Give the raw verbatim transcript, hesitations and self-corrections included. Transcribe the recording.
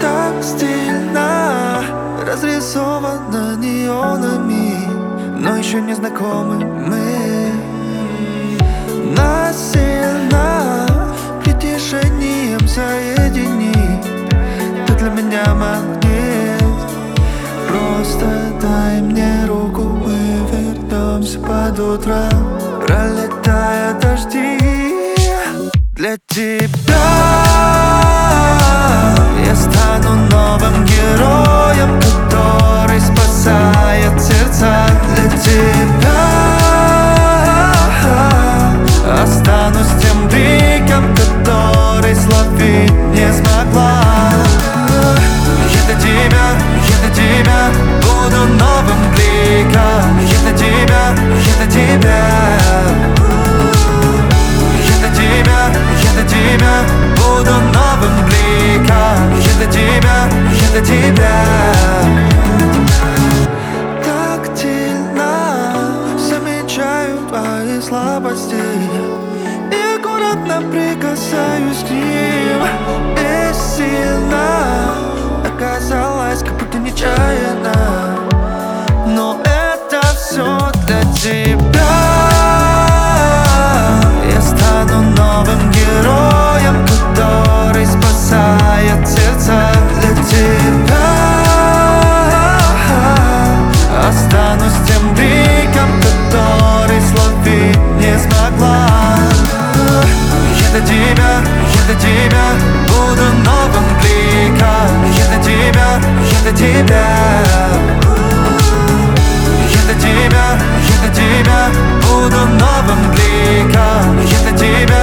так стильно разрисовано неонами, но еще не знакомы мы. Насильно притяжением соедини, ты для меня магнит. Просто дай мне руку, мы вернемся под утро, пролетая дожди. Для тебя я стану новым героем, который спасает сердца. Для тебя останусь тем бликом, который словить не смогла. Я для тебя, я для тебя буду новым бликом. Я для тебя, я для тебя, я для тебя, я для тебя буду новым бликом. Я для тебя, я для тебя. Тактильно замечаю твои слабости и аккуратно прикасаюсь к ним. И сильно оказалось, как будто нечаянно, но это все для тебя. Я стану новым героем, который спасает сердца. Для тебя останусь тем бликом, который словить не смогла. Я для тебя, я для тебя буду новым бликом. Я для тебя, я для тебя, я для тебя, я для тебя буду новым бликом. Я для тебя.